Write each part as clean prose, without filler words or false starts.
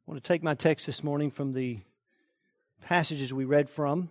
I want to take my text this morning from the passages we read from,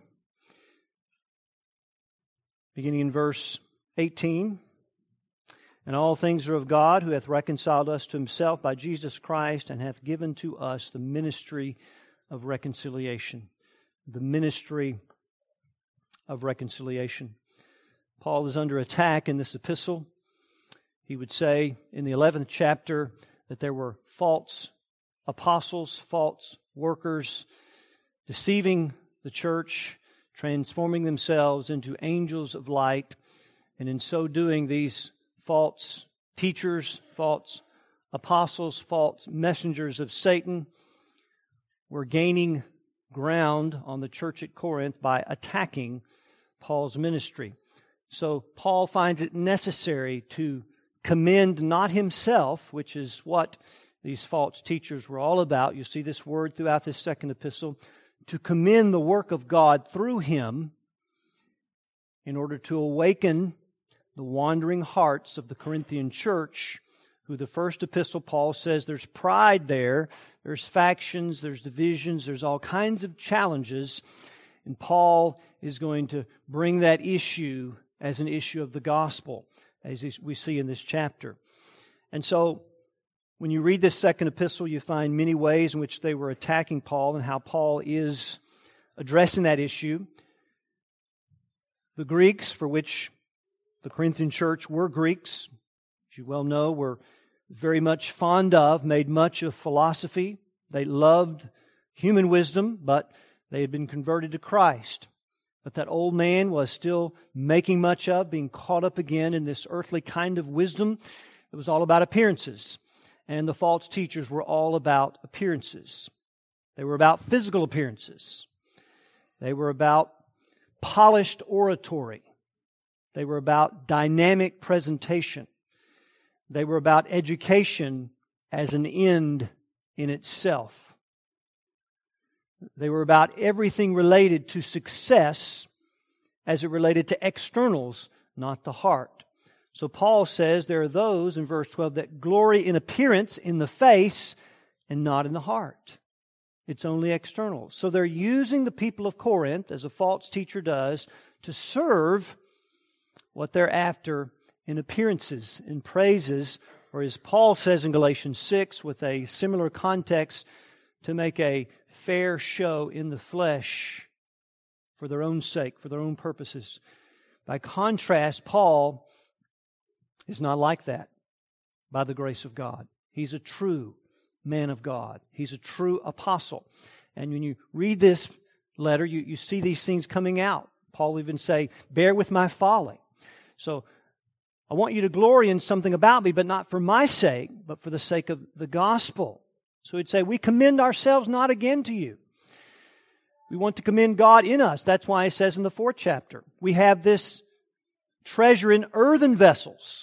beginning in verse 18. And all things are of God, who hath reconciled us to himself by Jesus Christ, and hath given to us the ministry of reconciliation. The ministry of reconciliation. Paul is under attack in this epistle. He would say in the 11th chapter that there were false apostles, false workers, deceiving the church, transforming themselves into angels of light, and in so doing, these false teachers, false apostles, false messengers of Satan were gaining ground on the church at Corinth by attacking Paul's ministry. So Paul finds it necessary to commend not himself, which is what these false teachers were all about. You see this word throughout this second epistle, to commend the work of God through him in order to awaken the wandering hearts of the Corinthian church, who the first epistle Paul says there's pride there, there's factions, there's divisions, there's all kinds of challenges, and Paul is going to bring that issue as an issue of the gospel, as we see in this chapter. And so, when you read this second epistle, you find many ways in which they were attacking Paul and how Paul is addressing that issue. The Greeks, for which the Corinthian church were Greeks, as you well know, were very much fond of, made much of philosophy. They loved human wisdom, but they had been converted to Christ. But that old man was still making much of, being caught up again in this earthly kind of wisdom that was all about appearances. And the false teachers were all about appearances. They were about physical appearances. They were about polished oratory. They were about dynamic presentation. They were about education as an end in itself. They were about everything related to success as it related to externals, not the heart. So Paul says there are those, in verse 12, that glory in appearance in the face and not in the heart. It's only external. So they're using the people of Corinth, as a false teacher does, to serve what they're after in appearances, in praises, or as Paul says in Galatians 6, with a similar context, to make a fair show in the flesh for their own sake, for their own purposes. By contrast, Paul is not like that by the grace of God. He's a true man of God. He's a true apostle. And when you read this letter, you see these things coming out. Paul even say, bear with my folly. So I want you to glory in something about me, but not for my sake, but for the sake of the gospel. So he'd say, we commend ourselves not again to you. We want to commend God in us. That's why he says in the 4th chapter, we have this treasure in earthen vessels.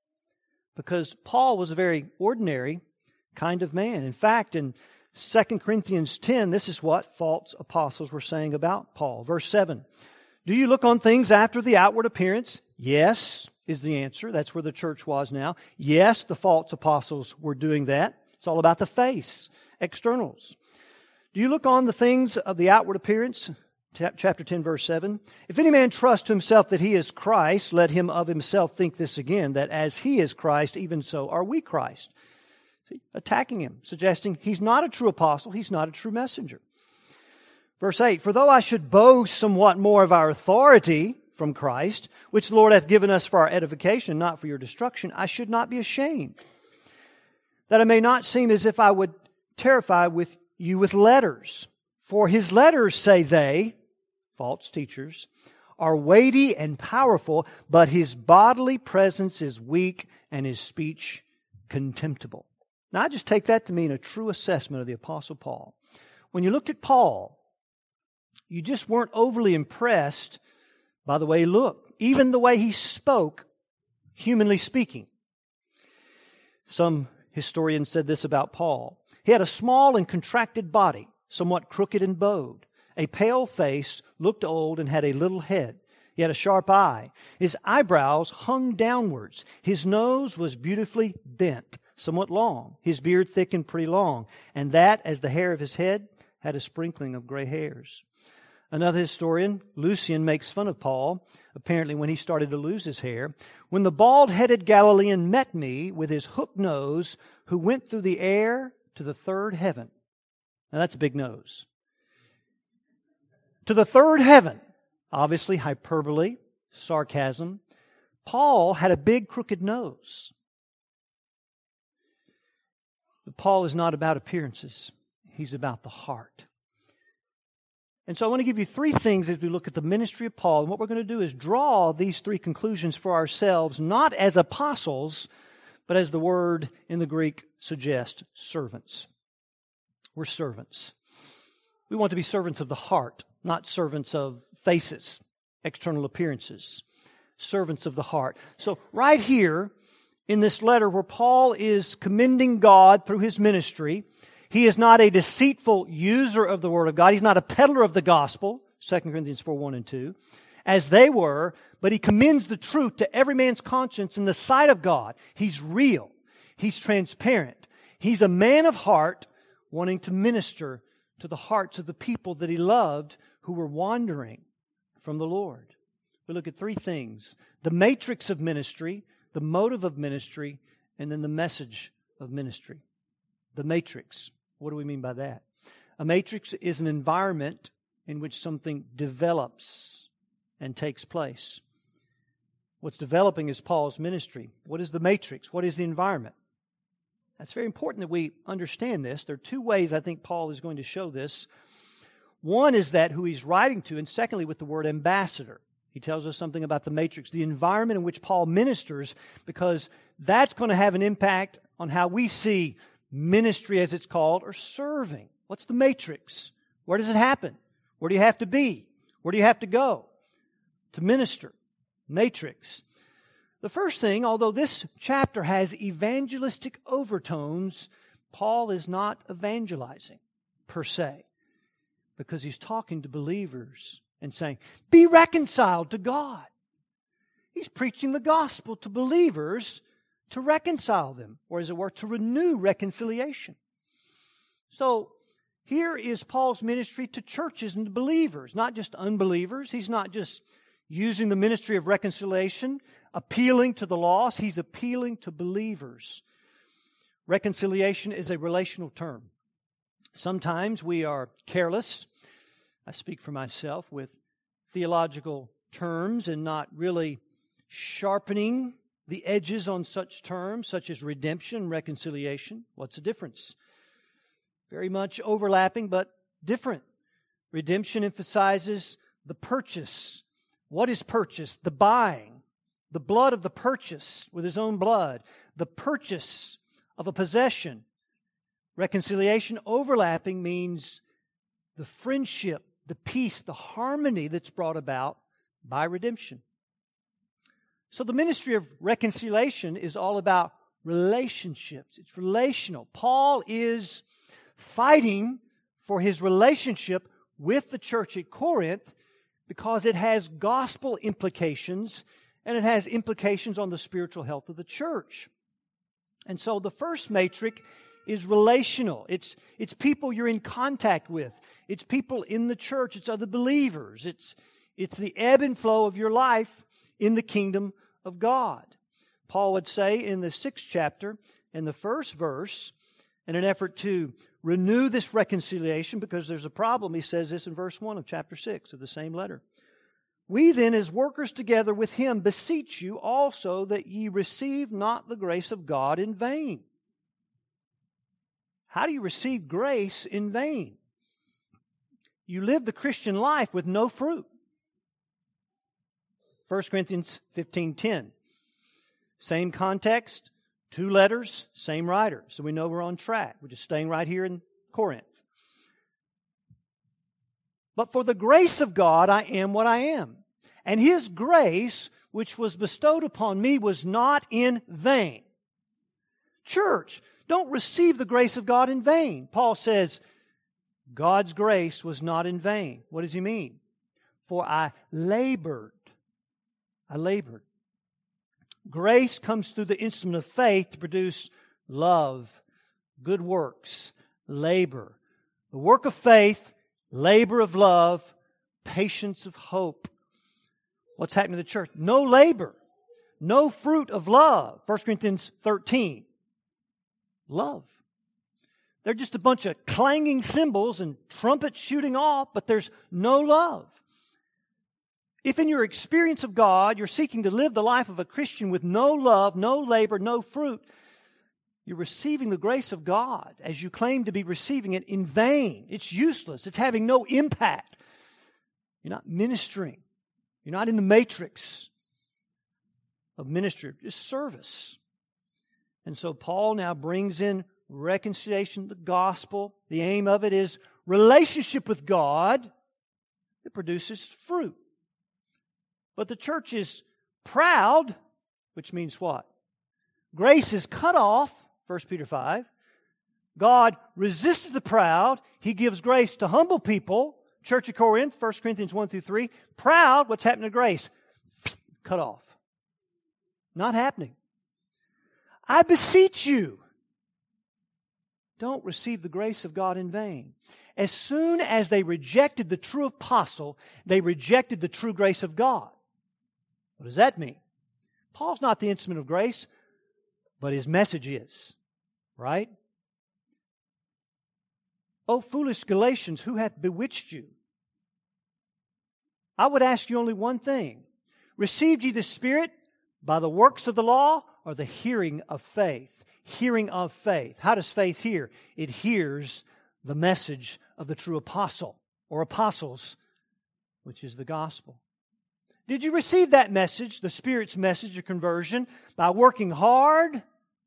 Because Paul was a very ordinary kind of man. In fact, in 2 Corinthians 10, this is what false apostles were saying about Paul. Verse 7, do you look on things after the outward appearance? Yes, is the answer. That's where the church was now. Yes, the false apostles were doing that. It's all about the face, externals. Do you look on the things of the outward appearance? Chapter 10, verse 7. If any man trust to himself that he is Christ, let him of himself think this again, that as he is Christ, even so are we Christ. See, attacking him, suggesting he's not a true apostle, he's not a true messenger. Verse 8, for though I should boast somewhat more of our authority from Christ, which the Lord hath given us for our edification, not for your destruction, I should not be ashamed, that I may not seem as if I would terrify with you with letters. For his letters, say they, false teachers, are weighty and powerful, but his bodily presence is weak and his speech contemptible. Now I just take that to mean a true assessment of the Apostle Paul. When you looked at Paul, you just weren't overly impressed by the way he looked, even the way he spoke, humanly speaking. Some historians said this about Paul. He had a small and contracted body, somewhat crooked and bowed, a pale face, looked old, and had a little head. He had a sharp eye. His eyebrows hung downwards. His nose was beautifully bent, somewhat long, his beard thick and pretty long, and that, as the hair of his head, had a sprinkling of gray hairs. Another historian, Lucian, makes fun of Paul, apparently when he started to lose his hair. When the bald-headed Galilean met me with his hooked nose, who went through the air to the third heaven. Now that's a big nose. To the third heaven. Obviously hyperbole, sarcasm. Paul had a big crooked nose. But Paul is not about appearances. He's about the heart. And so I want to give you three things as we look at the ministry of Paul. And what we're going to do is draw these three conclusions for ourselves, not as apostles, but as the word in the Greek suggests, servants. We're servants. We want to be servants of the heart, not servants of faces, external appearances. Servants of the heart. So right here in this letter where Paul is commending God through his ministry, he is not a deceitful user of the Word of God. He's not a peddler of the gospel, 2 Corinthians 4, 1 and 2, as they were, but he commends the truth to every man's conscience in the sight of God. He's real. He's transparent. He's a man of heart wanting to minister to the hearts of the people that he loved who were wandering from the Lord. We look at three things: the matrix of ministry, the motive of ministry, and then the message of ministry. The matrix. What do we mean by that? A matrix is an environment in which something develops and takes place. What's developing is Paul's ministry. What is the matrix? What is the environment? That's very important that we understand this. There are two ways I think Paul is going to show this. One is that who he's writing to, and secondly with the word ambassador. He tells us something about the matrix, the environment in which Paul ministers, because that's going to have an impact on how we see ministry, as it's called, or serving. What's the matrix? Where does it happen? Where do you have to be? Where do you have to go to minister? Matrix. The first thing, although this chapter has evangelistic overtones, Paul is not evangelizing per se, because he's talking to believers and saying, be reconciled to God. He's preaching the gospel to believers to reconcile them, or as it were, to renew reconciliation. So here is Paul's ministry to churches and to believers, not just unbelievers. He's not just using the ministry of reconciliation, appealing to the lost. He's appealing to believers. Reconciliation is a relational term. Sometimes we are careless, I speak for myself, with theological terms and not really sharpening the edges on such terms, such as redemption, reconciliation. What's the difference? Very much overlapping, but different. Redemption emphasizes the purchase. What is purchased? The buying. The blood of the purchase with his own blood. The purchase of a possession. Reconciliation, overlapping, means the friendship, the peace, the harmony that's brought about by redemption. So the ministry of reconciliation is all about relationships. It's relational. Paul is fighting for his relationship with the church at Corinth because it has gospel implications and it has implications on the spiritual health of the church. And so the first matrix is relational. It's people you're in contact with. It's people in the church. It's other believers. It's the ebb and flow of your life in the kingdom of God. Paul would say in the 6th chapter, in the first verse, in an effort to renew this reconciliation, because there's a problem, he says this in verse 1 of chapter 6 of the same letter. We then, as workers together with him, beseech you also that ye receive not the grace of God in vain. How do you receive grace in vain? You live the Christian life with no fruit. 1 Corinthians 15:10. Same context, 2 letters, same writer. So we know we're on track. We're just staying right here in Corinth. But for the grace of God I am what I am. And His grace, which was bestowed upon me, was not in vain. Church, don't receive the grace of God in vain. Paul says, God's grace was not in vain. What does he mean? For I labored. I labored. Grace comes through the instrument of faith to produce love, good works, labor. The work of faith, labor of love, patience of hope. What's happening to the church? No labor, no fruit of love. 1 Corinthians 13. Love. They're just a bunch of clanging cymbals and trumpets shooting off, but there's no love. If in your experience of God, you're seeking to live the life of a Christian with no love, no labor, no fruit, you're receiving the grace of God as you claim to be receiving it in vain. It's useless. It's having no impact. You're not ministering. You're not in the matrix of ministry, just service. And so Paul now brings in reconciliation, the gospel. The aim of it is relationship with God that produces fruit. But the church is proud, which means what? Grace is cut off, 1 Peter 5. God resisted the proud. He gives grace to humble people. Church of Corinth, 1 Corinthians 1 through 3. Proud, what's happened to grace? Cut off. Not happening. I beseech you, don't receive the grace of God in vain. As soon as they rejected the true apostle, they rejected the true grace of God. What does that mean? Paul's not the instrument of grace, but his message is. Right? O foolish Galatians, who hath bewitched you? I would ask you only one thing. Received ye the Spirit by the works of the law or the hearing of faith? Hearing of faith. How does faith hear? It hears the message of the true apostle or apostles, which is the gospel. Did you receive that message, the Spirit's message of conversion, by working hard?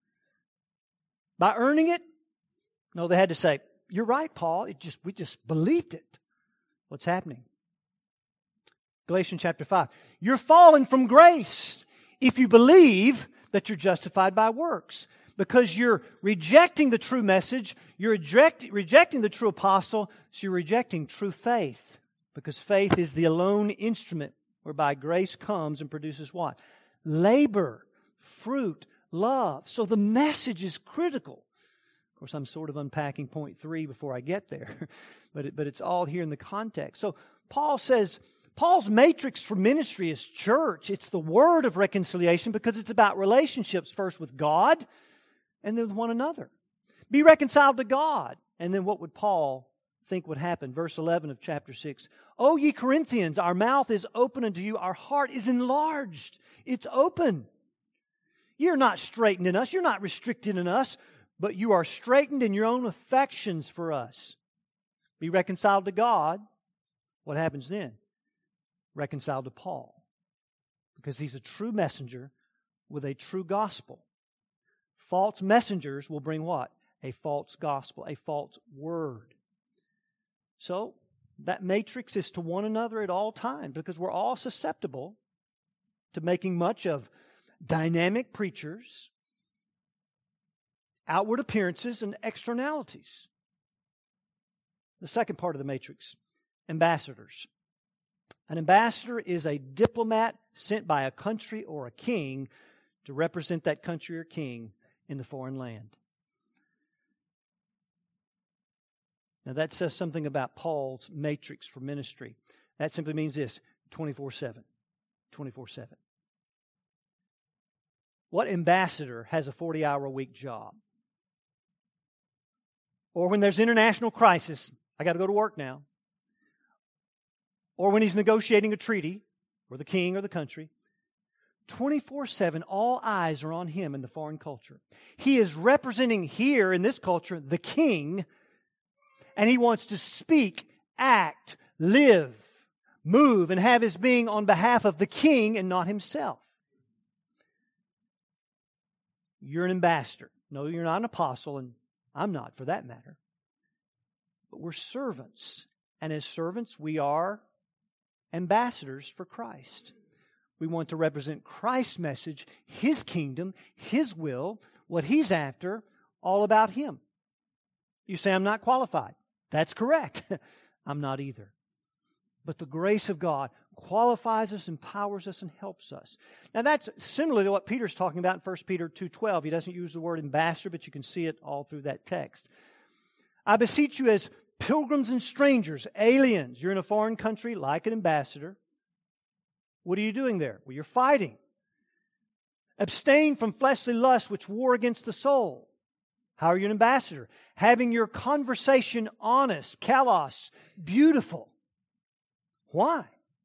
By earning it? No, they had to say, you're right, Paul. We just believed it. What's happening? Galatians chapter 5. You're fallen from grace if you believe that you're justified by works. Because you're rejecting the true message, you're rejecting the true apostle, so you're rejecting true faith. Because faith is the alone instrument whereby grace comes and produces what? Labor, fruit, love. So the message is critical. Of course, I'm sort of unpacking point 3 before I get there, but it's all here in the context. So Paul says, Paul's matrix for ministry is church. It's the word of reconciliation because it's about relationships first with God and then with one another. Be reconciled to God. And then what would Paul think would happen? Verse 11 of chapter 6. O ye Corinthians, our mouth is open unto you. Our heart is enlarged. It's open. You're not straitened in us. You're not restricted in us. But you are straitened in your own affections for us. Be reconciled to God. What happens then? Reconciled to Paul. Because he's a true messenger with a true gospel. False messengers will bring what? A false gospel, a false word. So, that matrix is to one another at all times because we're all susceptible to making much of dynamic preachers, outward appearances, and externalities. The second part of the matrix, ambassadors. An ambassador is a diplomat sent by a country or a king to represent that country or king in the foreign land. Now that says something about Paul's matrix for ministry. That simply means this, 24/7. 24/7. What ambassador has a 40-hour-a-week job? Or when there's international crisis, I got to go to work now. Or when he's negotiating a treaty, or the king or the country, 24/7, all eyes are on him in the foreign culture. He is representing here in this culture the king, and he wants to speak, act, live, move, and have his being on behalf of the king and not himself. You're an ambassador. No, you're not an apostle, and I'm not for that matter. But we're servants. And as servants, we are ambassadors for Christ. We want to represent Christ's message, His kingdom, His will, what He's after, all about Him. You say, I'm not qualified. That's correct. I'm not either. But the grace of God qualifies us, empowers us, and helps us. Now that's similar to what Peter's talking about in 1 Peter 2:12. He doesn't use the word ambassador, but you can see it all through that text. I beseech you as pilgrims and strangers, aliens. You're in a foreign country like an ambassador. What are you doing there? Well, you're fighting. Abstain from fleshly lusts which war against the soul. How are you an ambassador? Having your conversation honest, kalos, beautiful. Why?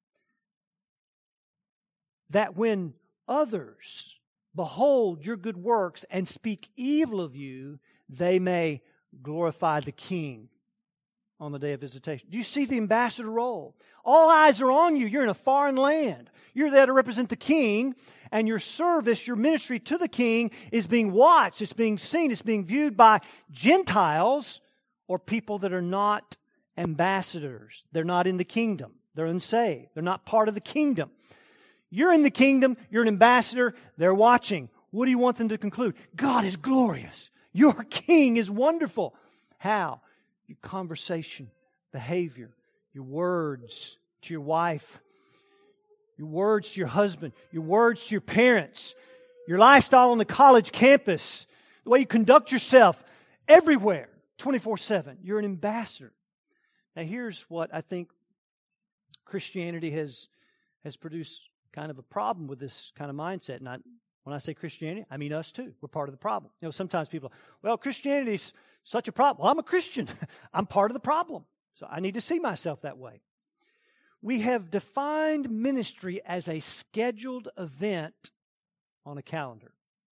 That when others behold your good works and speak evil of you, they may glorify the King on the day of visitation. Do you see the ambassador role? All eyes are on you. You're in a foreign land. You're there to represent the King, and your service, your ministry to the King is being watched, it's being seen, it's being viewed by Gentiles or people that are not ambassadors. They're not in the kingdom. They're unsaved. They're not part of the kingdom. You're in the kingdom. You're an ambassador. They're watching. What do you want them to conclude? God is glorious. Your King is wonderful. How? Your conversation, behavior, your words to your wife, your words to your husband, your words to your parents, your lifestyle on the college campus, the way you conduct yourself everywhere, 24/7. You're an ambassador. Now here's what I think Christianity has produced kind of a problem with this kind of mindset. And when I say Christianity, I mean us too. We're part of the problem. You know, sometimes people, well, Christianity's such a problem. Well, I'm a Christian. I'm part of the problem. So I need to see myself that way. We have defined ministry as a scheduled event on a calendar.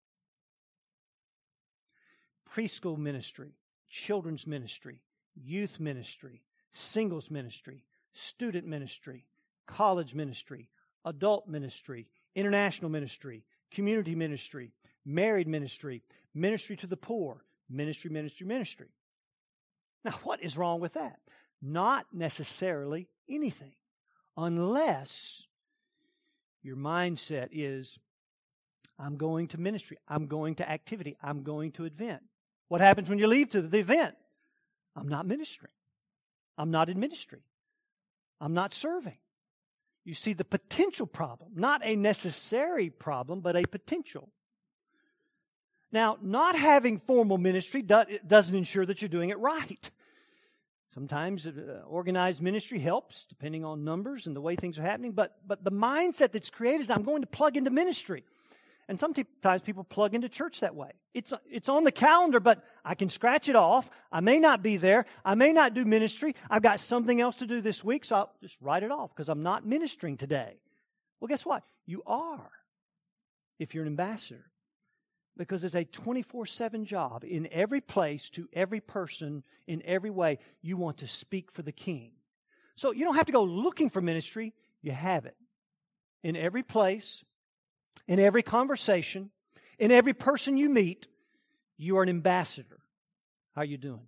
Preschool ministry, children's ministry, youth ministry, singles ministry, student ministry, college ministry, adult ministry, international ministry, community ministry, married ministry, ministry to the poor, ministry. Now, what is wrong with that? Not necessarily anything, unless your mindset is, I'm going to ministry, I'm going to activity, I'm going to event. What happens when you leave to the event? I'm not ministering. I'm not in ministry. I'm not serving. You see the potential problem, not a necessary problem, but a potential. Now, not having formal ministry doesn't ensure that you're doing it right. Sometimes organized ministry helps, depending on numbers and the way things are happening, but the mindset that's created is I'm going to plug into ministry. And sometimes people plug into church that way. It's on the calendar, but I can scratch it off. I may not be there. I may not do ministry. I've got something else to do this week, so I'll just write it off because I'm not ministering today. Well, guess what? You are, if you're an ambassador. Because it's a 24/7 job in every place, to every person, in every way. You want to speak for the King. So you don't have to go looking for ministry. You have it. In every place, in every conversation, in every person you meet, you are an ambassador. How are you doing?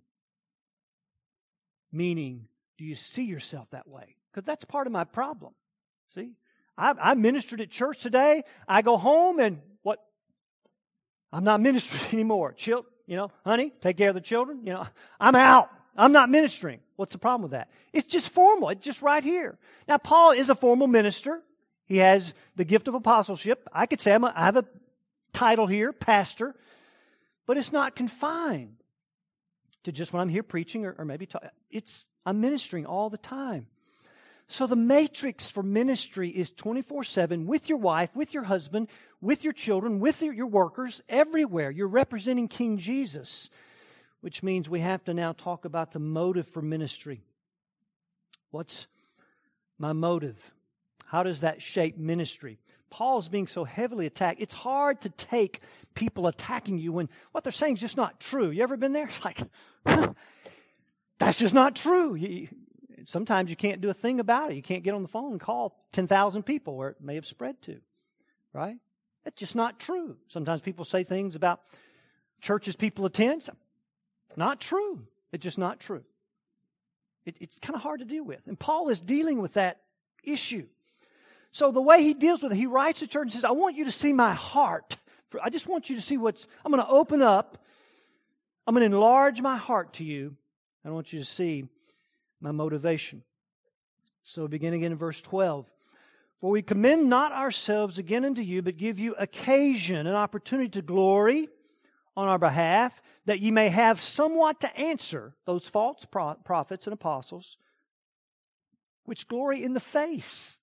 Meaning, do you see yourself that way? Because that's part of my problem. See? I ministered at church today. I go home and what? I'm not ministering anymore. Honey, take care of the children. I'm out. I'm not ministering. What's the problem with that? It's just formal. It's just right here. Now, Paul is a formal minister. He has the gift of apostleship. I could say I have a title here, pastor, but it's not confined to just when I'm here preaching or maybe I'm ministering all the time. So the matrix for ministry is 24/7 with your wife, with your husband, with your children, with your workers, everywhere. You're representing King Jesus, which means we have to now talk about the motive for ministry. What's my motive? How does that shape ministry? Paul's being so heavily attacked. It's hard to take people attacking you when what they're saying is just not true. You ever been there? It's like, that's just not true. Sometimes you can't do a thing about it. You can't get on the phone and call 10,000 people where it may have spread to, right? That's just not true. Sometimes people say things about churches people attend. Not true. It's just not true. It's kind of hard to deal with. And Paul is dealing with that issue. So the way he deals with it, he writes to church and says, I want you to see my heart. I just want you to see I'm going to open up. I'm going to enlarge my heart to you. I want you to see my motivation. So beginning in verse 12. For we commend not ourselves again unto you, but give you occasion, an opportunity to glory on our behalf, that ye may have somewhat to answer those false prophets and apostles, which glory in the face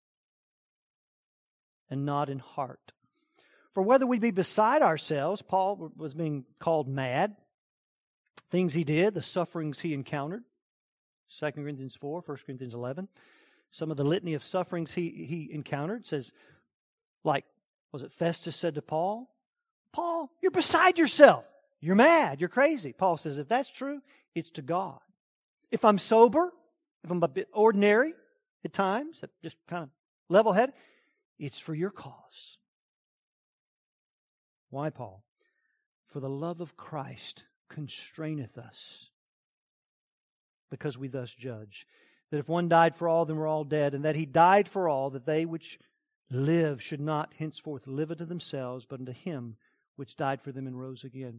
and not in heart. For whether we be beside ourselves, Paul was being called mad, things he did, the sufferings he encountered, 2 Corinthians 4, 1 Corinthians 11. Some of the litany of sufferings he encountered says, like, was it Festus said to Paul, Paul, you're beside yourself. You're mad. You're crazy. Paul says, if that's true, it's to God. If I'm sober, if I'm a bit ordinary at times, just kind of level-headed, it's for your cause. Why, Paul? For the love of Christ constraineth us, because we thus judge, that if one died for all, then we're all dead, and that He died for all, that they which live should not henceforth live unto themselves, but unto Him which died for them and rose again.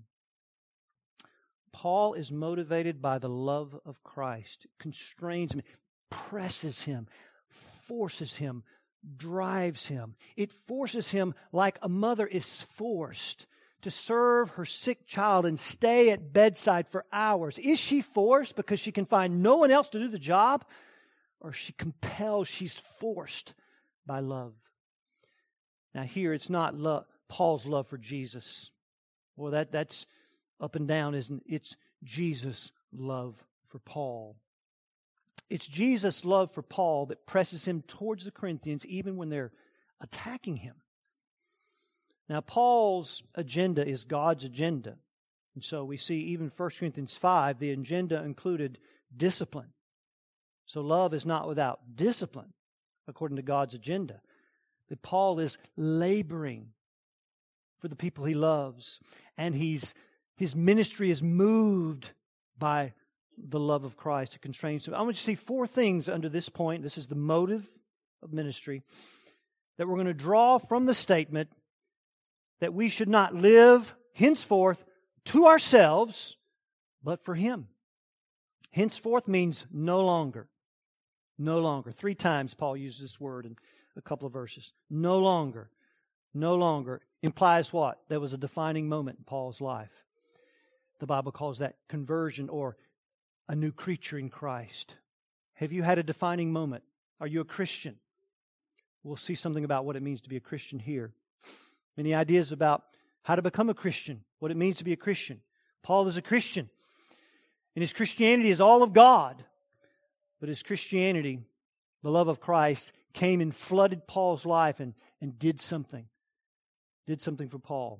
Paul is motivated by the love of Christ. It constrains him, presses him, forces him, drives him. It forces him like a mother is forced to serve her sick child and stay at bedside for hours. Is she forced because she can find no one else to do the job? Or is she compelled, she's forced by love? Now here it's not Paul's love for Jesus. Well, that's up and down, isn't it? It's Jesus' love for Paul. It's Jesus' love for Paul that presses him towards the Corinthians even when they're attacking him. Now, Paul's agenda is God's agenda. And so we see even 1 Corinthians 5, the agenda included discipline. So love is not without discipline, according to God's agenda. But Paul is laboring for the people he loves. And his ministry is moved by the love of Christ. It constrains him. I want you to see four things under this point. This is the motive of ministry that we're going to draw from the statement that we should not live henceforth to ourselves, but for Him. Henceforth means no longer. No longer. 3 times Paul uses this word in a couple of verses. No longer. No longer implies what? There was a defining moment in Paul's life. The Bible calls that conversion or a new creature in Christ. Have you had a defining moment? Are you a Christian? We'll see something about what it means to be a Christian here. Many ideas about how to become a Christian, what it means to be a Christian. Paul is a Christian, and his Christianity is all of God. But his Christianity, the love of Christ, came and flooded Paul's life and did something. Did something for Paul.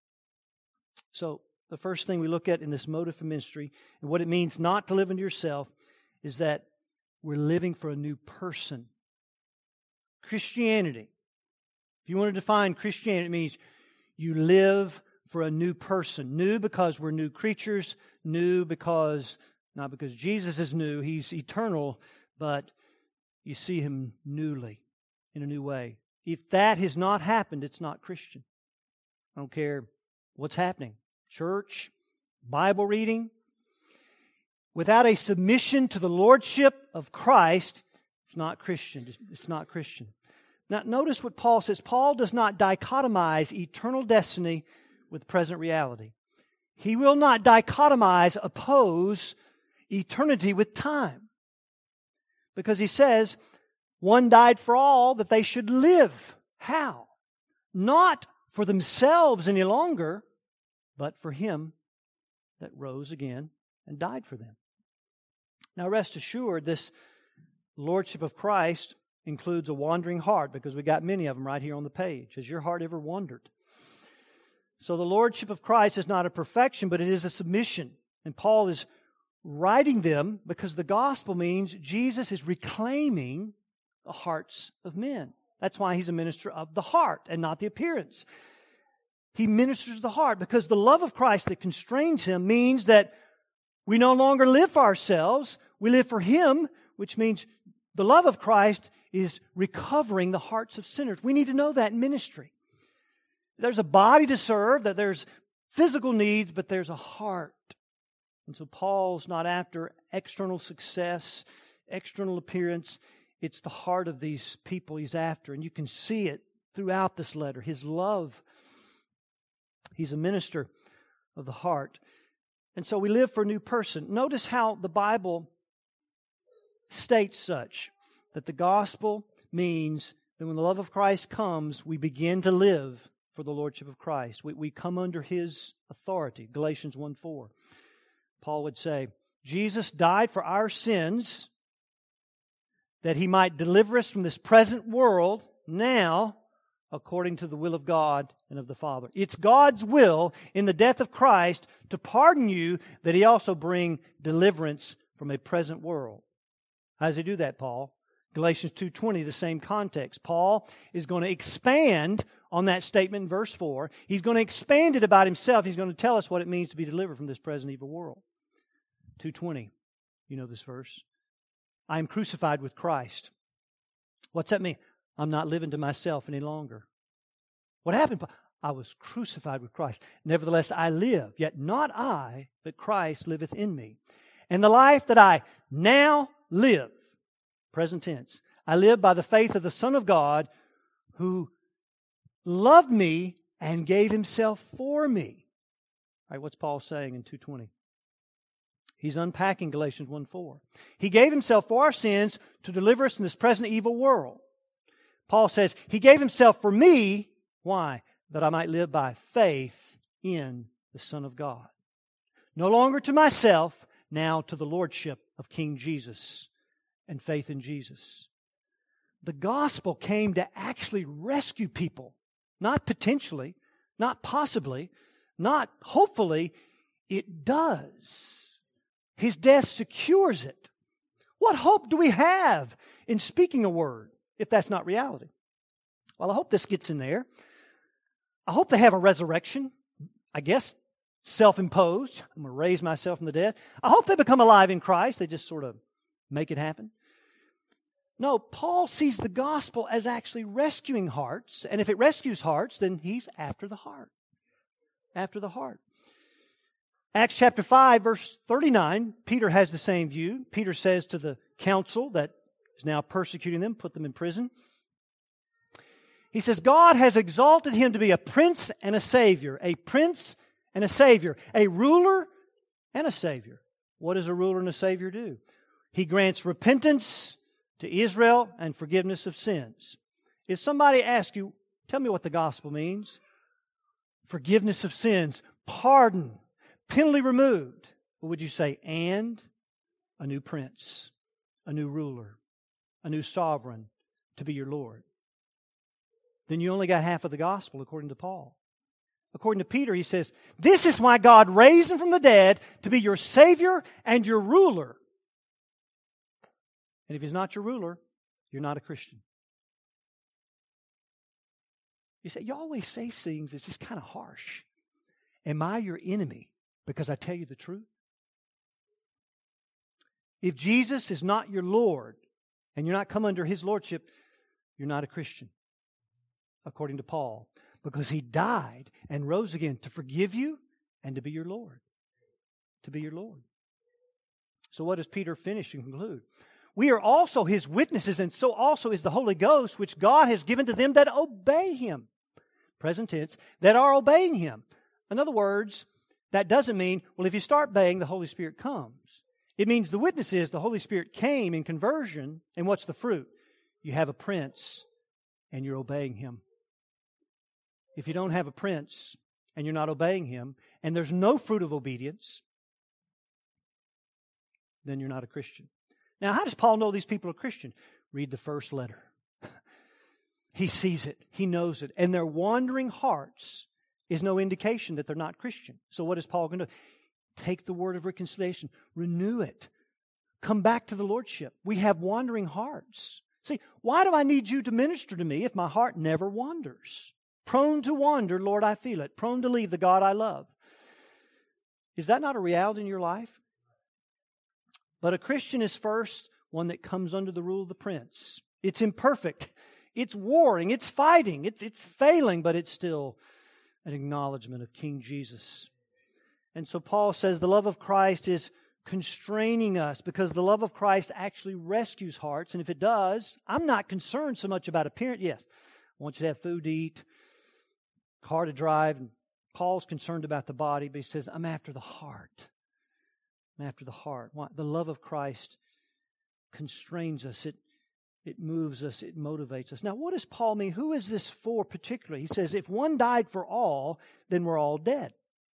So, the first thing we look at in this motive for ministry and what it means not to live unto yourself is that we're living for a new person. Christianity. If you want to define Christianity, it means you live for a new person. New because we're new creatures. New because, not because Jesus is new, He's eternal, but you see Him newly, in a new way. If that has not happened, it's not Christian. I don't care what's happening. Church, Bible reading. Without a submission to the Lordship of Christ, it's not Christian. It's not Christian. Now, notice what Paul says. Paul does not dichotomize eternal destiny with present reality. He will not dichotomize, oppose eternity with time. Because he says, one died for all that they should live. How? Not for themselves any longer, but for Him that rose again and died for them. Now rest assured, this Lordship of Christ includes a wandering heart, because we got many of them right here on the page. Has your heart ever wandered? So the Lordship of Christ is not a perfection, but it is a submission. And Paul is writing them because the gospel means Jesus is reclaiming the hearts of men. That's why He's a minister of the heart and not the appearance. He ministers the heart because the love of Christ that constrains Him means that we no longer live for ourselves. We live for Him, which means the love of Christ is recovering the hearts of sinners. We need to know that in ministry. There's a body to serve, that there's physical needs, but there's a heart. And so Paul's not after external success, external appearance. it's the heart of these people He's after. And you can see it throughout this letter. His love. He's a minister of the heart. And so we live for a new person. Notice how the Bible states such, that the gospel means that when the love of Christ comes, we begin to live for the lordship of Christ. We come under His authority. Galatians 1:4. Paul would say, Jesus died for our sins that He might deliver us from this present world now according to the will of God and of the Father. It's God's will in the death of Christ to pardon you, that He also bring deliverance from a present world. How does He do that, Paul? Galatians 2:20, the same context. Paul is going to expand on that statement in verse 4. He's going to expand it about himself. He's going to tell us what it means to be delivered from this present evil world. 2:20, you know this verse. I am crucified with Christ. What's that mean? I'm not living to myself any longer. What happened? I was crucified with Christ. Nevertheless, I live, yet not I, but Christ liveth in me. And the life that I now live, present tense, I live by the faith of the Son of God, who loved me and gave Himself for me. All right, what's Paul saying in 2:20? He's unpacking Galatians 1:4. He gave Himself for our sins to deliver us in this present evil world. Paul says, He gave Himself for me. Why? That I might live by faith in the Son of God. No longer to myself, now to the lordship of King Jesus and faith in Jesus. The gospel came to actually rescue people. Not potentially, not possibly, not hopefully. It does. His death secures it. What hope do we have in speaking a word if that's not reality? Well, I hope this gets in there. I hope they have a resurrection. I guess self-imposed. I'm going to raise myself from the dead. I hope they become alive in Christ. They just sort of make it happen. No, Paul sees the gospel as actually rescuing hearts. And if it rescues hearts, then he's after the heart. After the heart. Acts chapter 5, verse 39, Peter has the same view. Peter says to the council that is now persecuting them, put them in prison. He says, God has exalted Him to be a prince and a savior. A prince and a savior. A ruler and a savior. What does a ruler and a savior do? He grants repentance to Israel and forgiveness of sins. If somebody asks you, tell me what the gospel means. Forgiveness of sins, pardon, penalty removed. What would you say? And a new prince, a new ruler, a new sovereign to be your Lord. Then you only got half of the gospel according to Paul. According to Peter, he says, this is why God raised Him from the dead to be your Savior and your ruler. And if He's not your ruler, you're not a Christian. You say, you always say things that's just kind of harsh. Am I your enemy because I tell you the truth? If Jesus is not your Lord and you're not come under His lordship, you're not a Christian, according to Paul, because He died and rose again to forgive you and to be your Lord. To be your Lord. So what does Peter finish and conclude? We are also His witnesses, and so also is the Holy Ghost, which God has given to them that obey Him. Present tense, that are obeying Him. In other words, that doesn't mean, well, if you start obeying, the Holy Spirit comes. It means the witness is the Holy Spirit came in conversion, and what's the fruit? You have a prince, and you're obeying Him. If you don't have a prince, and you're not obeying Him, and there's no fruit of obedience, then you're not a Christian. Now, how does Paul know these people are Christian? Read the first letter. He sees it. He knows it. And their wandering hearts is no indication that they're not Christian. So what is Paul going to do? Take the word of reconciliation. Renew it. Come back to the Lordship. We have wandering hearts. See, why do I need you to minister to me if my heart never wanders? Prone to wander, Lord, I feel it. Prone to leave the God I love. Is that not a reality in your life? But a Christian is first one that comes under the rule of the prince. It's imperfect. It's warring. It's fighting. It's failing, but it's still an acknowledgement of King Jesus. And so Paul says the love of Christ is constraining us, because the love of Christ actually rescues hearts. And if it does, I'm not concerned so much about appearance. Yes, I want you to have food to eat, car to drive. And Paul's concerned about the body, but he says, I'm after the heart. I'm after the heart. The love of Christ constrains us. It moves us. It motivates us. Now, what does Paul mean? Who is this for particularly? He says, if one died for all, then we're all dead.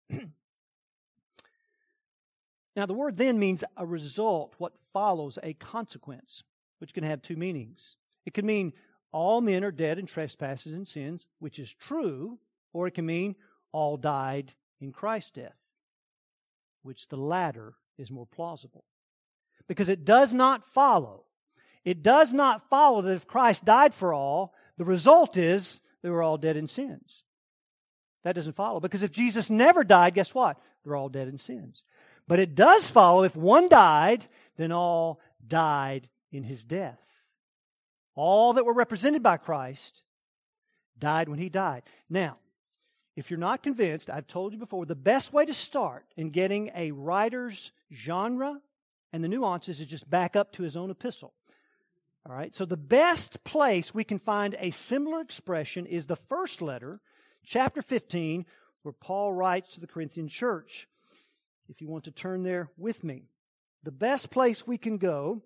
Now, the word then means a result, what follows, a consequence, which can have two meanings. It can mean all men are dead in trespasses and sins, which is true, or it can mean all died in Christ's death, which the latter is more plausible. Because it does not follow that if Christ died for all, the result is they were all dead in sins. That doesn't follow. Because if Jesus never died, guess what? They're all dead in sins. But it does follow, if one died, then all died in His death. All that were represented by Christ died when He died. Now, if you're not convinced, I've told you before, the best way to start in getting a writer's genre and the nuances is just back up to his own epistle. All right, so the best place we can find a similar expression is the first letter, chapter 15, where Paul writes to the Corinthian church. If you want to turn there with me. The best place we can go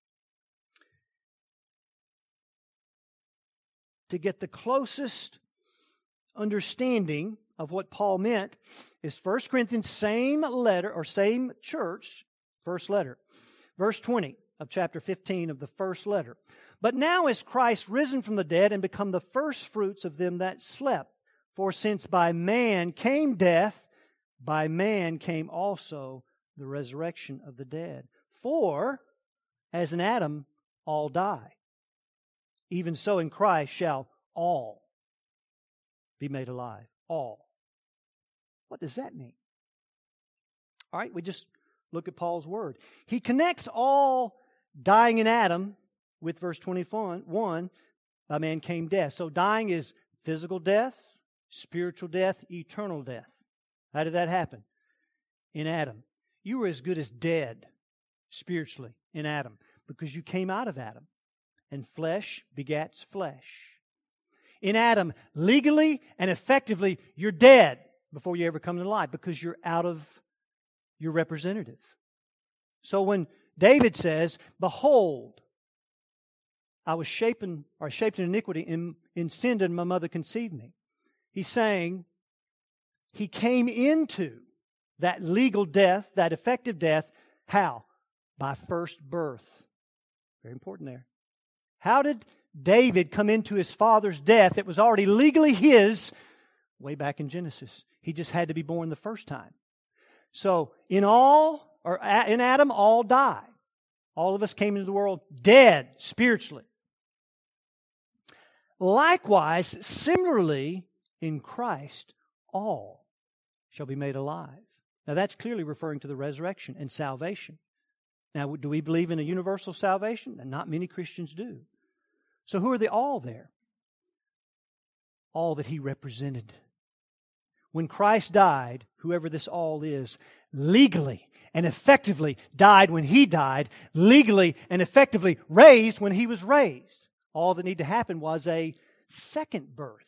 to get the closest understanding of what Paul meant is 1 Corinthians, same letter, or same church, first letter. Verse 20 of chapter 15 of the first letter. But now is Christ risen from the dead and become the first fruits of them that slept. For since by man came death, by man came also the resurrection of the dead. For, as in Adam all die, even so in Christ shall all be made alive. All. What does that mean? All right, we just look at Paul's word. He connects all dying in Adam with verse 21, by man came death. So dying is physical death, spiritual death, eternal death. How did that happen? In Adam. You were as good as dead spiritually in Adam because you came out of Adam. And flesh begats flesh. In Adam, legally and effectively, you're dead before you ever come to life because you're out of your representative. So when David says, behold, I was shaped in iniquity, in sin did my mother conceive me. He's saying, he came into that legal death, that effective death. How? By first birth. Very important there. How did David come into his father's death that was already legally his way back in Genesis? He just had to be born the first time. So in Adam, all die. All of us came into the world dead spiritually. Likewise, similarly, in Christ, all shall be made alive. Now that's clearly referring to the resurrection and salvation. Now, do we believe in a universal salvation? And not many Christians do. So who are the all there? All that He represented. When Christ died, whoever this all is, legally and effectively died when He died, legally and effectively raised when He was raised. All that needed to happen was a second birth.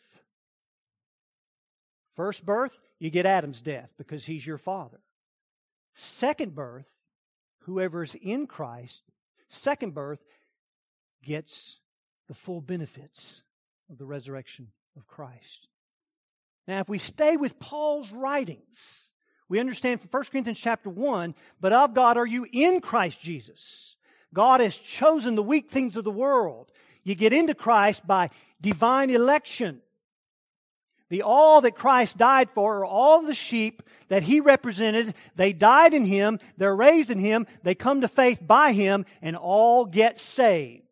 First birth, you get Adam's death because he's your father. Second birth, whoever is in Christ, second birth gets the full benefits of the resurrection of Christ. Now, if we stay with Paul's writings, we understand from 1 Corinthians chapter 1, but of God are you in Christ Jesus. God has chosen the weak things of the world. You get into Christ by divine election. The all that Christ died for are all the sheep that He represented. They died in Him. They're raised in Him. They come to faith by Him and all get saved.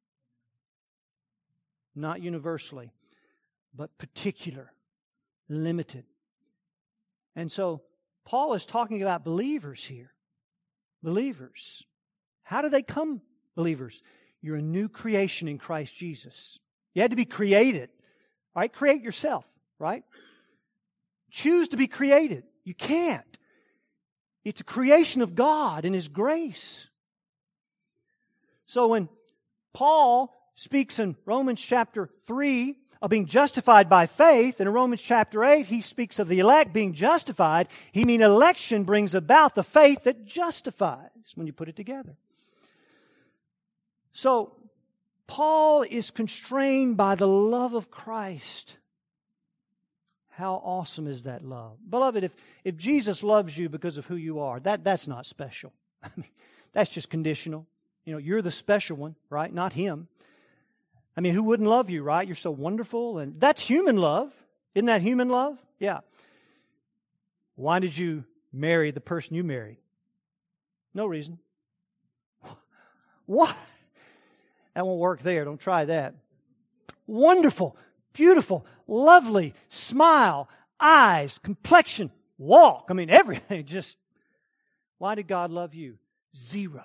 Not universally, but particular, limited. And so Paul is talking about believers here. Believers. How do they come believers? You're a new creation in Christ Jesus. You had to be created. All right? Create yourself. Right? Choose to be created. You can't. It's a creation of God and His grace. So when Paul speaks in Romans chapter 3 of being justified by faith, and in Romans chapter 8 he speaks of the elect being justified, he means election brings about the faith that justifies when you put it together. So Paul is constrained by the love of Christ. How awesome is that love? Beloved, if Jesus loves you because of who you are, that's not special. I mean, that's just conditional. You're the special one, right? Not Him. I mean, who wouldn't love you, right? You're so wonderful. And that's human love. Isn't that human love? Yeah. Why did you marry the person you married? No reason. What? That won't work there. Don't try that. Wonderful, beautiful, lovely, smile, eyes, complexion, walk. I mean, everything. Just, why did God love you? Zero.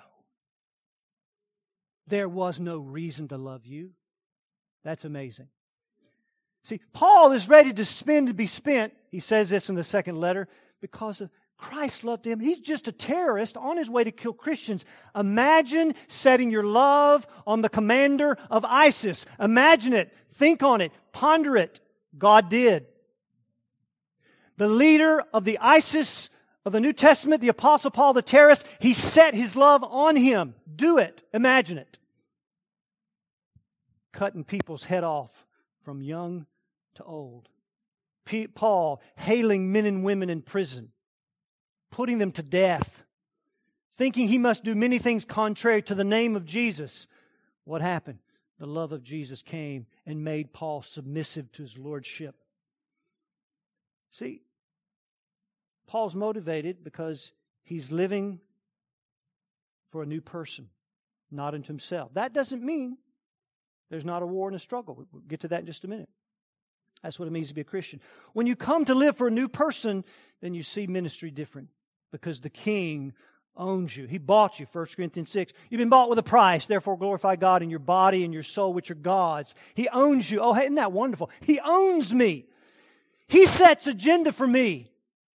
There was no reason to love you. That's amazing. See, Paul is ready to spend and be spent. He says this in the second letter because of Christ loved him. He's just a terrorist on his way to kill Christians. Imagine setting your love on the commander of ISIS. Imagine it. Think on it. Ponder it. God did. The leader of the ISIS of the New Testament, the Apostle Paul, the terrorist, he set his love on him. Do it. Imagine it. Cutting people's head off from young to old. Paul hailing men and women in prison, putting them to death, thinking he must do many things contrary to the name of Jesus. What happened? The love of Jesus came and made Paul submissive to his lordship. See, Paul's motivated because he's living for a new person, not unto himself. That doesn't mean there's not a war and a struggle. We'll get to that in just a minute. That's what it means to be a Christian. When you come to live for a new person, then you see ministry different because the King owns you. He bought you, 1 Corinthians 6. You've been bought with a price, therefore glorify God in your body and your soul, which are God's. He owns you. Oh, isn't that wonderful? He owns me. He sets agenda for me.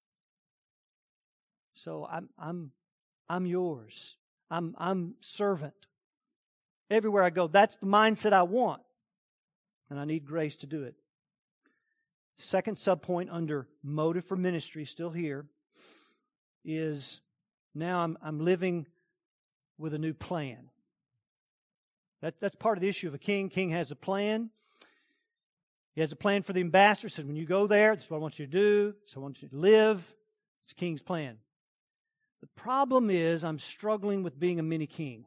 So I'm yours. I'm servant. Everywhere I go, that's the mindset I want. And I need grace to do it. Second subpoint under motive for ministry, still here, is now I'm living with a new plan. That's part of the issue of a king. King has a plan. He has a plan for the ambassador. He says, when you go there, this is what I want you to do. This is what I want you to live. It's the king's plan. The problem is I'm struggling with being a mini king.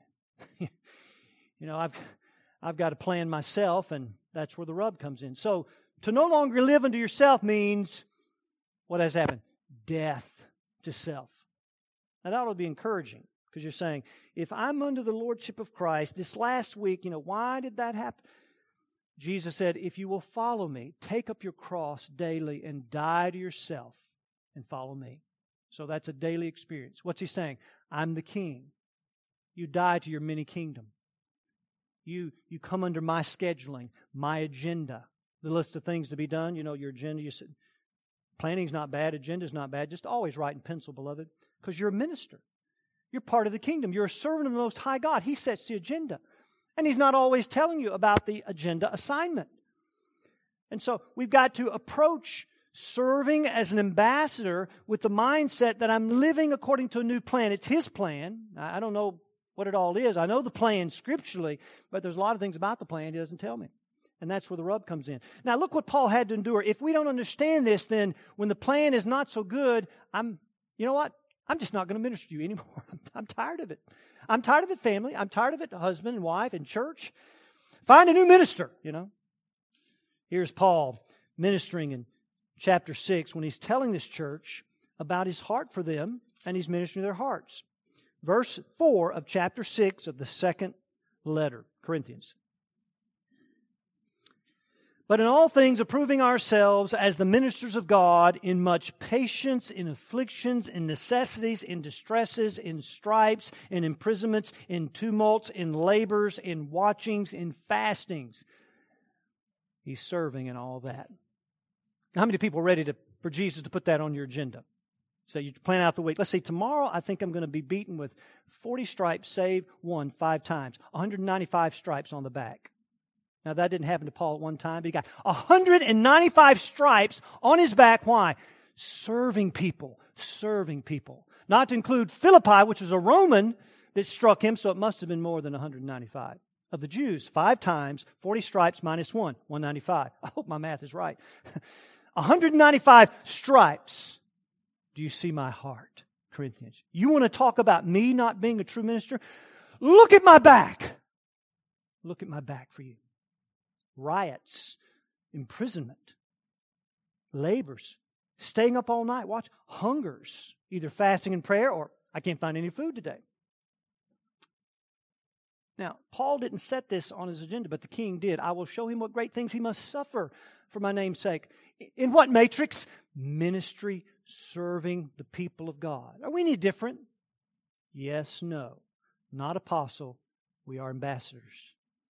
I've got to plan myself, and that's where the rub comes in. So to no longer live unto yourself means what has happened? Death to self. Now that would be encouraging because you're saying, if I'm under the lordship of Christ, this last week, why did that happen? Jesus said, if you will follow me, take up your cross daily and die to yourself and follow me. So that's a daily experience. What's he saying? I'm the king. You die to your mini kingdom. You come under my scheduling, my agenda, the list of things to be done. Your agenda. You said, planning's not bad, agenda's not bad. Just always write in pencil, beloved, because you're a minister. You're part of the kingdom. You're a servant of the Most High God. He sets the agenda. And He's not always telling you about the agenda assignment. And so we've got to approach serving as an ambassador with the mindset that I'm living according to a new plan. It's His plan. I don't know what it all is. I know the plan scripturally, but there's a lot of things about the plan He doesn't tell me. And that's where the rub comes in. Now look what Paul had to endure. If we don't understand this, then when the plan is not so good, I'm just not going to minister to you anymore. I'm tired of it. I'm tired of it, family. I'm tired of it, husband and wife and church. Find a new minister, Here's Paul ministering in chapter 6 when he's telling this church about his heart for them, and he's ministering to their hearts. Verse 4 of chapter 6 of the second letter, Corinthians. But in all things approving ourselves as the ministers of God in much patience, in afflictions, in necessities, in distresses, in stripes, in imprisonments, in tumults, in labors, in watchings, in fastings. He's serving in all that. How many people are ready for Jesus to put that on your agenda? So you plan out the week. Let's see, tomorrow I think I'm going to be beaten with 40 stripes, save one 5 times. 195 stripes on the back. Now that didn't happen to Paul at one time, but he got 195 stripes on his back. Why? Serving people. Serving people. Not to include Philippi, which was a Roman that struck him, so it must have been more than 195. Of the Jews, 5 times, 40 stripes minus 1, 195. I hope my math is right. 195 stripes. Do you see my heart, Corinthians? You want to talk about me not being a true minister? Look at my back. Look at my back for you. Riots, imprisonment, labors, staying up all night, watch, hungers, either fasting and prayer or I can't find any food today. Now, Paul didn't set this on his agenda, but the king did. I will show him what great things he must suffer for my name's sake. In what matrix? Ministry, serving the people of God. Are we any different? Yes, no. Not apostle. We are ambassadors.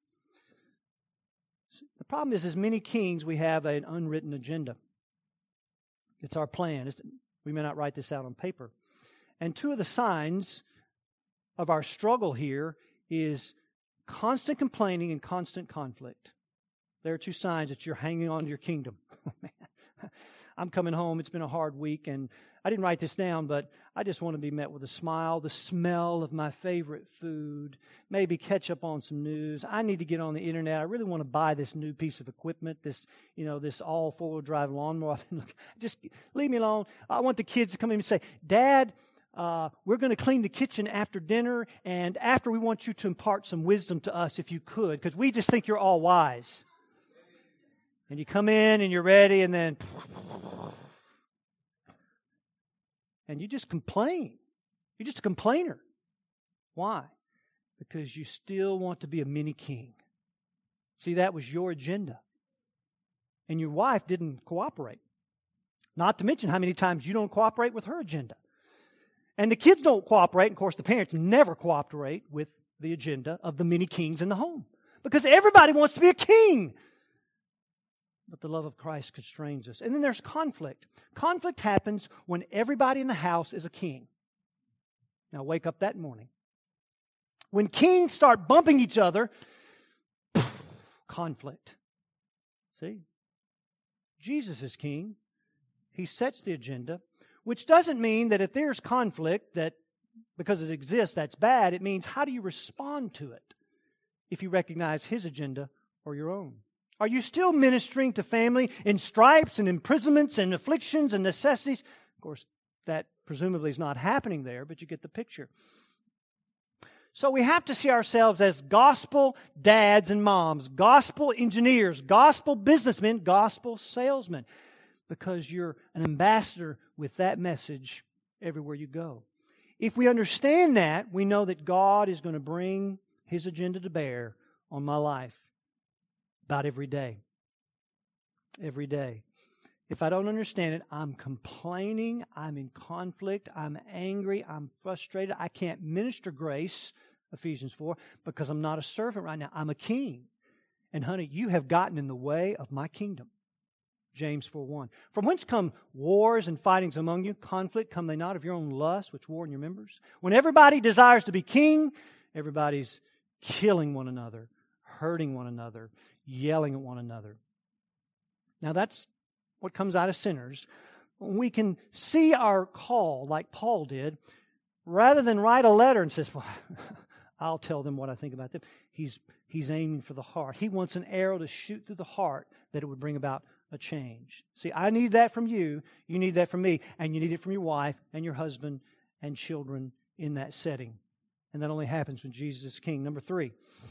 The problem is, as many kings, we have an unwritten agenda. It's our plan. We may not write this out on paper. And 2 of the signs of our struggle here is constant complaining and constant conflict. There are 2 signs that you're hanging on to your kingdom. I'm coming home. It's been a hard week, and I didn't write this down, but I just want to be met with a smile, the smell of my favorite food, maybe catch up on some news. I need to get on the internet. I really want to buy this new piece of equipment, this all 4-wheel drive lawnmower. Just leave me alone. I want the kids to come in and say, Dad, we're going to clean the kitchen after dinner, and after we want you to impart some wisdom to us if you could, because we just think you're all wise. And you come in and you're ready, and then and you just complain. You're just a complainer. Why? Because you still want to be a mini king. See, that was your agenda. And your wife didn't cooperate. Not to mention how many times you don't cooperate with her agenda. And the kids don't cooperate. Of course, the parents never cooperate with the agenda of the many kings in the home. Because everybody wants to be a king. But the love of Christ constrains us. And then there's conflict. Conflict happens when everybody in the house is a king. Now wake up that morning. When kings start bumping each other, conflict. See? Jesus is king. He sets the agenda, which doesn't mean that if there's conflict, that because it exists, that's bad. It means how do you respond to it if you recognize His agenda or your own? Are you still ministering to family in stripes and imprisonments and afflictions and necessities? Of course, that presumably is not happening there, but you get the picture. So we have to see ourselves as gospel dads and moms, gospel engineers, gospel businessmen, gospel salesmen, because you're an ambassador with that message everywhere you go. If we understand that, we know that God is going to bring His agenda to bear on my life. About every day. Every day. If I don't understand it, I'm complaining, I'm in conflict, I'm angry, I'm frustrated. I can't minister grace, Ephesians 4, because I'm not a servant right now. I'm a king. And honey, you have gotten in the way of my kingdom. James 4:1. From whence come wars and fightings among you? Conflict, come they not of your own lust, which war in your members? When everybody desires to be king, everybody's killing one another, hurting one another, yelling at one another. Now that's what comes out of sinners. We can see our call, like Paul did, rather than write a letter and says, well, I'll tell them what I think about them. He's aiming for the heart. He wants an arrow to shoot through the heart that it would bring about a change. See, I need that from you. You need that from me. And you need it from your wife and your husband and children in that setting. And that only happens when Jesus is king. Number three,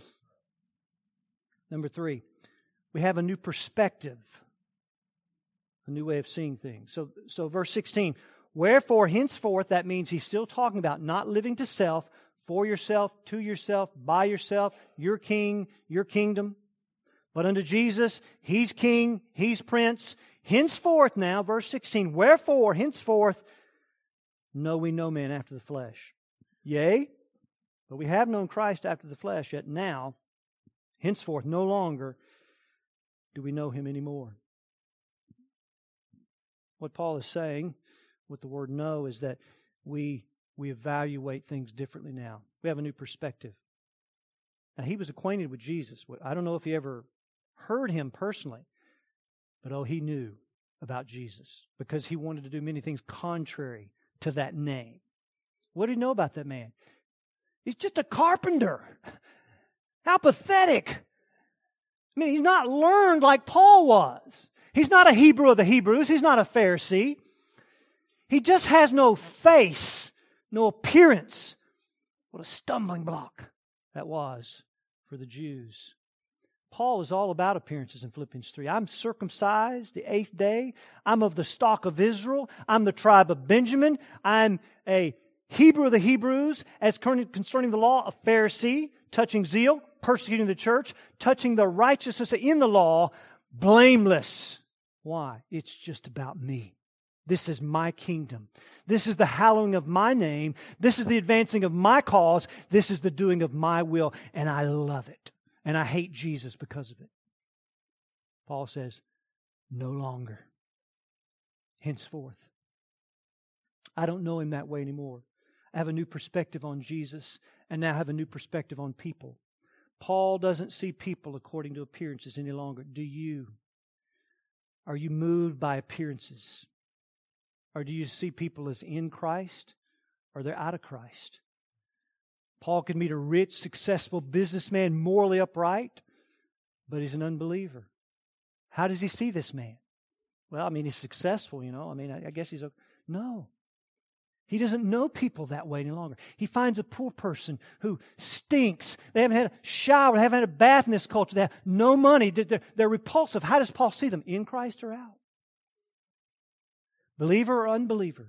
we have a new perspective, a new way of seeing things. So verse 16, wherefore henceforth, that means he's still talking about not living to self, for yourself, to yourself, by yourself, your king, your kingdom. But unto Jesus, He's king, He's prince. Henceforth now, verse 16, wherefore henceforth know we no man after the flesh. Yea, but we have known Christ after the flesh, yet now, henceforth, no longer do we know Him anymore. What Paul is saying, with the word know is that we evaluate things differently now. We have a new perspective. Now, he was acquainted with Jesus. I don't know if he ever heard him personally, but he knew about Jesus because he wanted to do many things contrary to that name. What did he know about that man? He's just a carpenter. How pathetic. I mean, he's not learned like Paul was. He's not a Hebrew of the Hebrews. He's not a Pharisee. He just has no face, no appearance. What a stumbling block that was for the Jews. Paul is all about appearances in Philippians 3. I'm circumcised the 8th day. I'm of the stock of Israel. I'm the tribe of Benjamin. I'm a Hebrew of the Hebrews. As concerning the law, a Pharisee, touching zeal, persecuting the church, touching the righteousness in the law, blameless. Why? It's just about me. This is my kingdom. This is the hallowing of my name. This is the advancing of my cause. This is the doing of my will. And I love it. And I hate Jesus because of it. Paul says, no longer. Henceforth. I don't know him that way anymore. I have a new perspective on Jesus and now have a new perspective on people. Paul doesn't see people according to appearances any longer. Do you? Are you moved by appearances? Or do you see people as in Christ or they're out of Christ? Paul could meet a rich, successful businessman, morally upright, but he's an unbeliever. How does he see this man? Well, I mean, he's successful, I guess he's okay. No. He doesn't know people that way any longer. He finds a poor person who stinks. They haven't had a shower. They haven't had a bath in this culture. They have no money. They're repulsive. How does Paul see them? In Christ or out? Believer or unbeliever?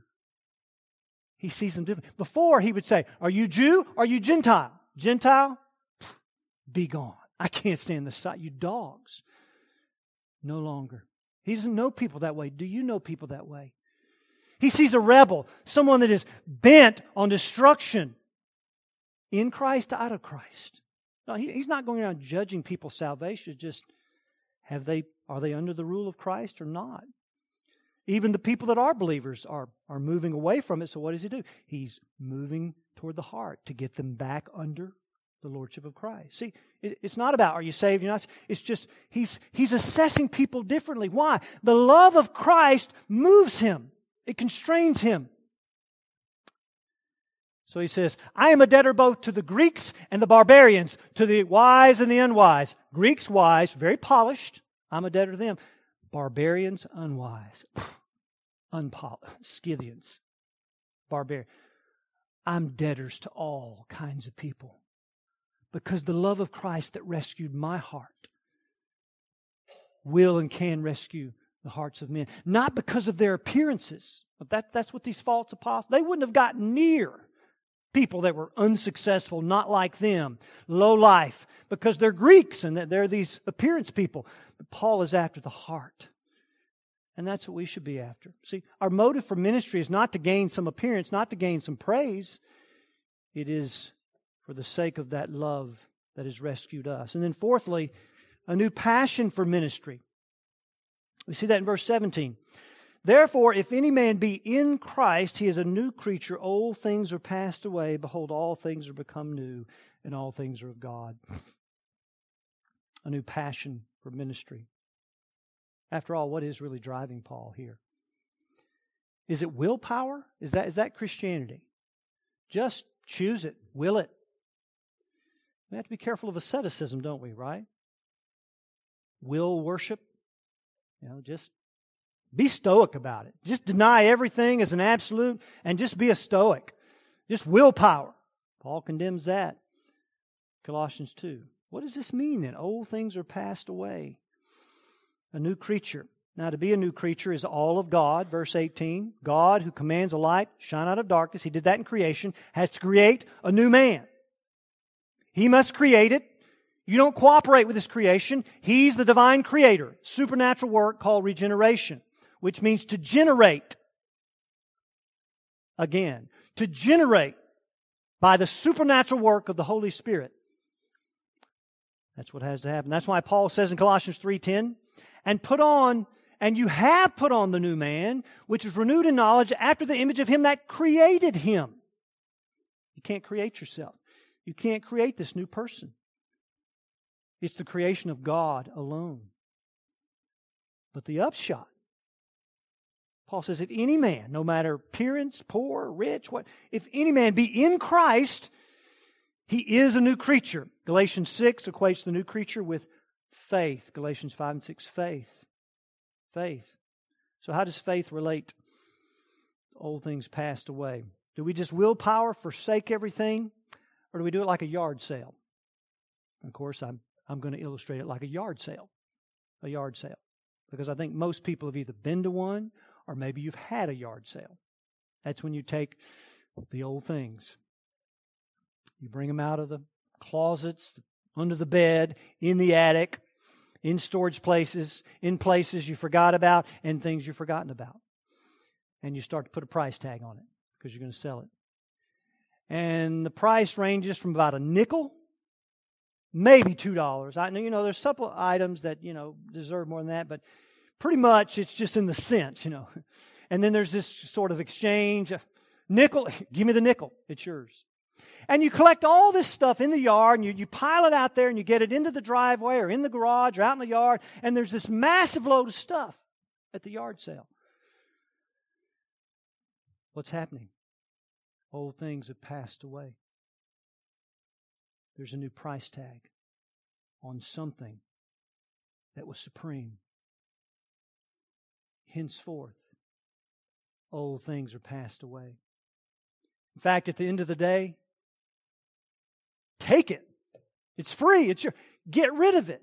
He sees them differently. Before, he would say, are you Jew? Are you Gentile? Gentile? Be gone. I can't stand the sight. You dogs. No longer. He doesn't know people that way. Do you know people that way? He sees a rebel, someone that is bent on destruction. In Christ, out of Christ. No, he's not going around judging people's salvation. It's just, are they under the rule of Christ or not? Even the people that are believers are moving away from it. So what does he do? He's moving toward the heart to get them back under the lordship of Christ. See, it's not about are you saved, you're not. It's just he's assessing people differently. Why? The love of Christ moves him. It constrains him. So he says, I am a debtor both to the Greeks and the barbarians, to the wise and the unwise. Greeks wise, very polished. I'm a debtor to them. Barbarians, unwise. Unpolished. Scythians. Barbarian. I'm debtors to all kinds of people. Because the love of Christ that rescued my heart will and can rescue the hearts of men. Not because of their appearances. But that's what these false apostles, they wouldn't have gotten near people that were unsuccessful, not like them, low life, because they're Greeks and they're these appearance people. But Paul is after the heart. And that's what we should be after. See, our motive for ministry is not to gain some appearance, not to gain some praise. It is for the sake of that love that has rescued us. And then fourthly, a new passion for ministry. We see that in verse 17. Therefore, if any man be in Christ, he is a new creature. Old things are passed away. Behold, all things are become new, and all things are of God. A new passion for ministry. After all, what is really driving Paul here? Is it willpower? Is that Christianity? Just choose it. Will it? We have to be careful of asceticism, don't we, right? Will worship. Just be stoic about it. Just deny everything as an absolute and just be a stoic. Just willpower. Paul condemns that. Colossians 2. What does this mean then? Old things are passed away. A new creature. Now, to be a new creature is all of God. Verse 18. God, who commands a light, shine out of darkness. He did that in creation. Has to create a new man. He must create it. You don't cooperate with His creation. He's the divine creator. Supernatural work called regeneration, which means to generate again. To generate by the supernatural work of the Holy Spirit. That's what has to happen. That's why Paul says in Colossians 3:10, and put on And you have put on the new man, which is renewed in knowledge after the image of Him that created him. You can't create yourself. You can't create this new person. It's the creation of God alone. But the upshot, Paul says, if any man, no matter appearance, poor, rich, if any man be in Christ, he is a new creature. Galatians 6 equates the new creature with faith. Galatians 5 and 6, faith. Faith. So how does faith relate? Old things passed away. Do we just willpower forsake everything? Or do we do it like a yard sale? Of course, I'm going to illustrate it like a yard sale. A yard sale. Because I think most people have either been to one or maybe you've had a yard sale. That's when you take the old things. You bring them out of the closets, under the bed, in the attic, in storage places, in places you forgot about, and things you've forgotten about. And you start to put a price tag on it because you're going to sell it. And the price ranges from about a nickel, maybe $2. I know, there's some items that, deserve more than that, but pretty much it's just in the cents, And then there's this sort of exchange. Nickel, give me the nickel. It's yours. And you collect all this stuff in the yard, and you pile it out there, and you get it into the driveway or in the garage or out in the yard, and there's this massive load of stuff at the yard sale. What's happening? Old things have passed away. There's a new price tag on something that was supreme. Henceforth, old things are passed away. In fact, at the end of the day, take it. It's free. It's your. Get rid of it.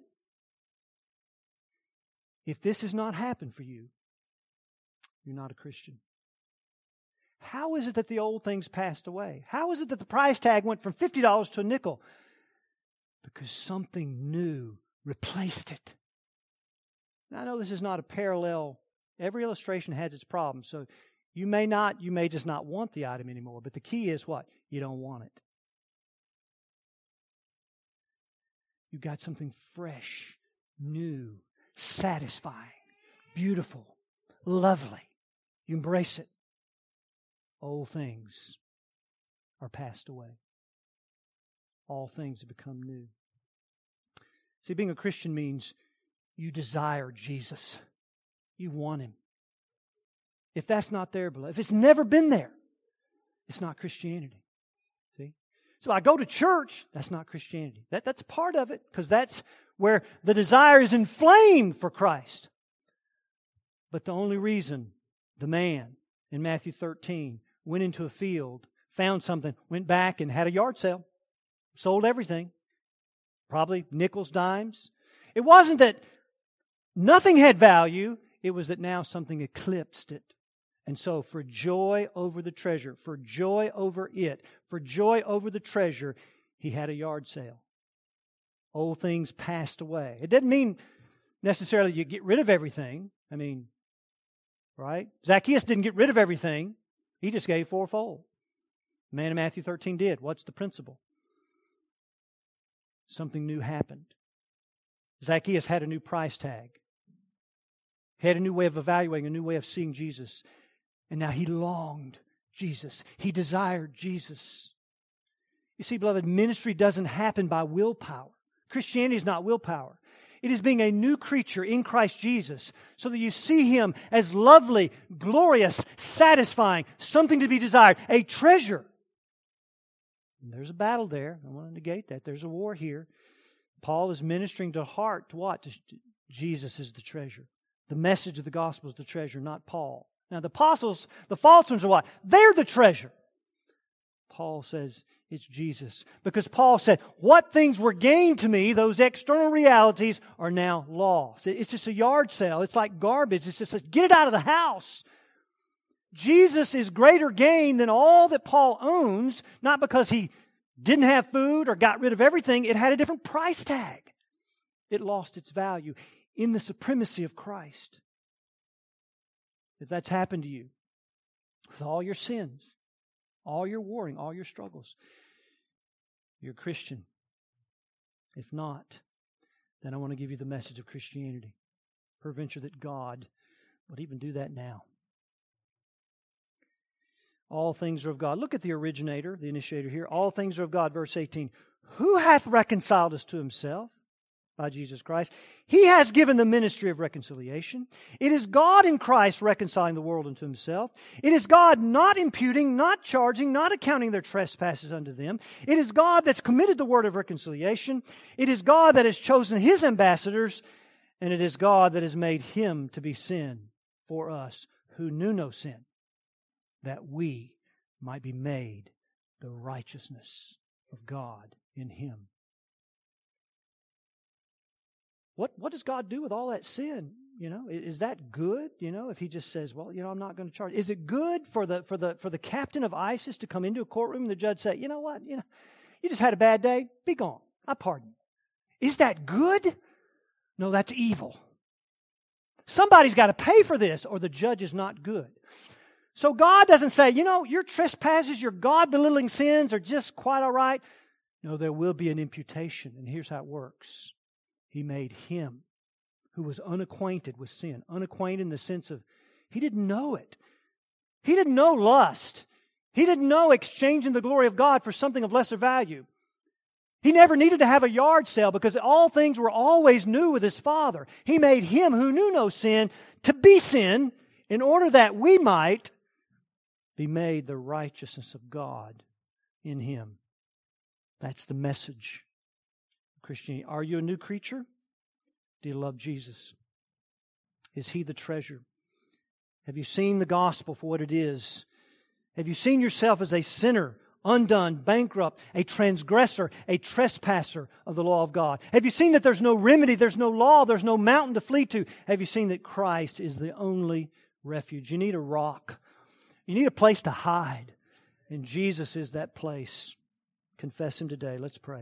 If this has not happened for you, you're not a Christian. How is it that the old things passed away? How is it that the price tag went from $50 to a nickel? Because something new replaced it. Now, I know this is not a parallel. Every illustration has its problem. So you may just not want the item anymore. But the key is what? You don't want it. You got something fresh, new, satisfying, beautiful, lovely. You embrace it. Old things are passed away. All things have become new. See, being a Christian means you desire Jesus. You want Him. If that's not there, beloved, if it's never been there, it's not Christianity. See? So I go to church, that's not Christianity. That's part of it, because that's where the desire is inflamed for Christ. But the only reason the man in Matthew 13 went into a field, found something, went back and had a yard sale, sold everything, probably nickels, dimes. It wasn't that nothing had value, it was that now something eclipsed it. And so for joy over the treasure, for joy over it, for joy over the treasure, he had a yard sale. Old things passed away. It didn't mean necessarily you get rid of everything. Right? Zacchaeus didn't get rid of everything. He just gave fourfold. The man in Matthew 13 did. What's the principle? Something new happened. Zacchaeus had a new price tag. He had a new way of evaluating, a new way of seeing Jesus. And now he longed Jesus. He desired Jesus. You see, beloved, ministry doesn't happen by willpower. Christianity is not willpower. It is being a new creature in Christ Jesus so that you see Him as lovely, glorious, satisfying, something to be desired, a treasure. And there's a battle there. I want to negate that. There's a war here. Paul is ministering to heart to what? Jesus is the treasure. The message of the gospel is the treasure, not Paul. Now the apostles, the false ones are what? They're the treasure. Paul says it's Jesus. Because Paul said, what things were gained to me, those external realities, are now lost. It's just a yard sale. It's like garbage. It's just, get it out of the house. Jesus is greater gain than all that Paul owns, not because he didn't have food or got rid of everything. It had a different price tag. It lost its value in the supremacy of Christ. If that's happened to you, with all your sins, all your warring, all your struggles, you're a Christian. If not, then I want to give you the message of Christianity. Peradventure that God would even do that now. All things are of God. Look at the originator, the initiator here. All things are of God, verse 18. Who hath reconciled us to Himself? By Jesus Christ. He has given the ministry of reconciliation. It is God in Christ reconciling the world unto Himself. It is God not imputing, not charging, not accounting their trespasses unto them. It is God that's committed the word of reconciliation. It is God that has chosen His ambassadors, and it is God that has made Him to be sin for us who knew no sin, that we might be made the righteousness of God in Him. What does God do with all that sin? Is that good? If He just says, well, I'm not going to charge. Is it good for the captain of ISIS to come into a courtroom and the judge say, you know what? You just had a bad day. Be gone. I pardon you. Is that good? No, that's evil. Somebody's got to pay for this, or the judge is not good. So God doesn't say, your trespasses, your God-belittling sins are just quite all right. No, there will be an imputation, and here's how it works. He made Him who was unacquainted with sin. Unacquainted in the sense of He didn't know it. He didn't know lust. He didn't know exchanging the glory of God for something of lesser value. He never needed to have a yard sale because all things were always new with His Father. He made Him who knew no sin to be sin in order that we might be made the righteousness of God in Him. That's the message. Christianity. Are you a new creature? Do you love Jesus? Is He the treasure? Have you seen the gospel for what it is? Have you seen yourself as a sinner, undone, bankrupt, a transgressor, a trespasser of the law of God? Have you seen that there's no remedy, there's no law, there's no mountain to flee to? Have you seen that Christ is the only refuge? You need a rock. You need a place to hide. And Jesus is that place. Confess Him today. Let's pray.